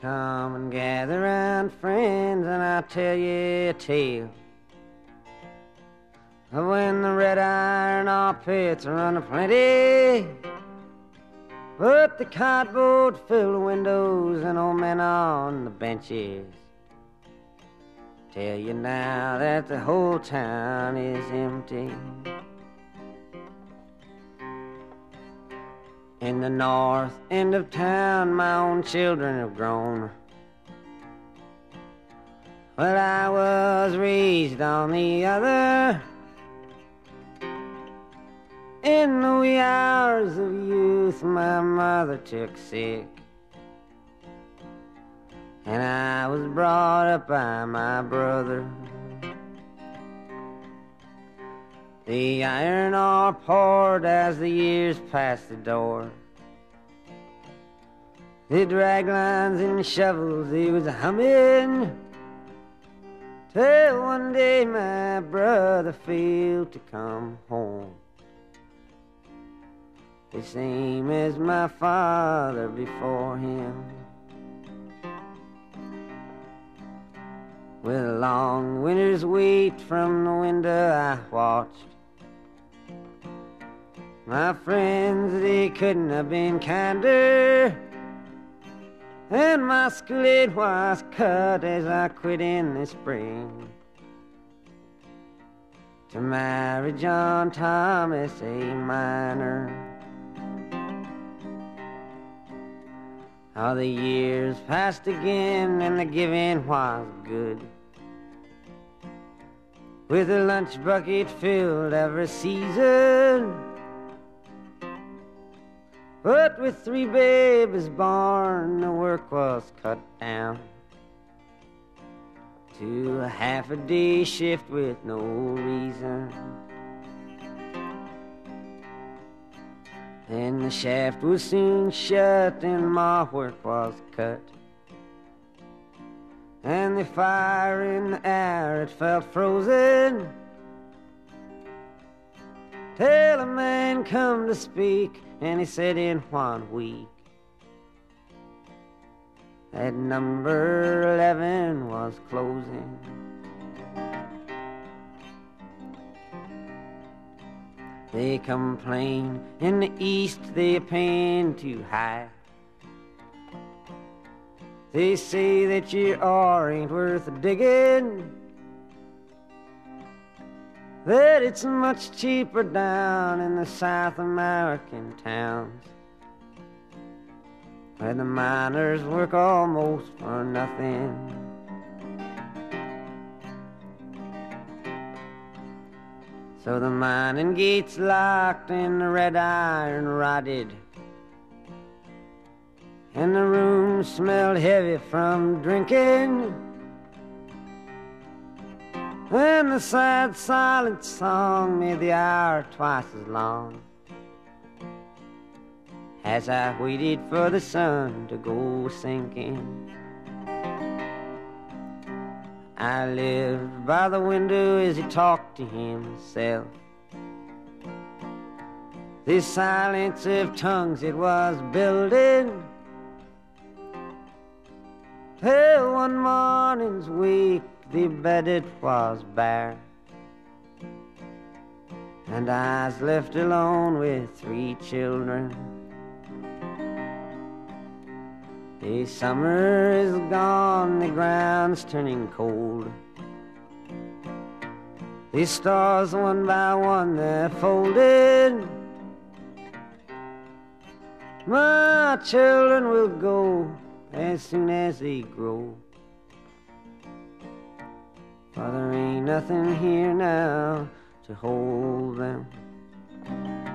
Come and gather round, friends, and I'll tell you a tale of when the red iron ore pits run aplenty, but the cardboard filled windows and old men on the benches tell you now that the whole town is empty. In the north end of town, my own children have grown. Well, I was raised on the other. In the wee hours of youth, my mother took sick, and I was brought up by my brother. The iron ore poured as the years passed the door. The drag lines and shovels, they was humming, till one day my brother failed to come home, the same as my father before him. With a long winter's wait from the window I watched. My friends, they couldn't have been kinder, and my school was cut as I quit in the spring to marry John Thomas, a miner. How the years passed again and the giving was good, with a lunch bucket filled every season. But with 3 babies born, the work was cut down to a half-a-day shift with no reason. Then the shaft was soon shut and my work was cut, and the fire in the air, it felt frozen, till a man come to speak, and he said in 1 week that number 11 was closing. They complain in the east they're paying too high. They say that your ore ain't worth digging, that it's much cheaper down in the South American towns, where the miners work almost for nothing. So the mining gates locked and the red iron rotted, and the room smelled heavy from drinking, and the sad silent song made the hour twice as long as I waited for the sun to go sinking. I lived by the window as he talked to himself. This silence of tongues it was building, till one morning's wake the bed it was bare, and I was left alone with 3 children. The summer is gone, the ground's turning cold. The stars one by one they're folded. My children will go as soon as they grow, for there ain't nothing here now to hold them.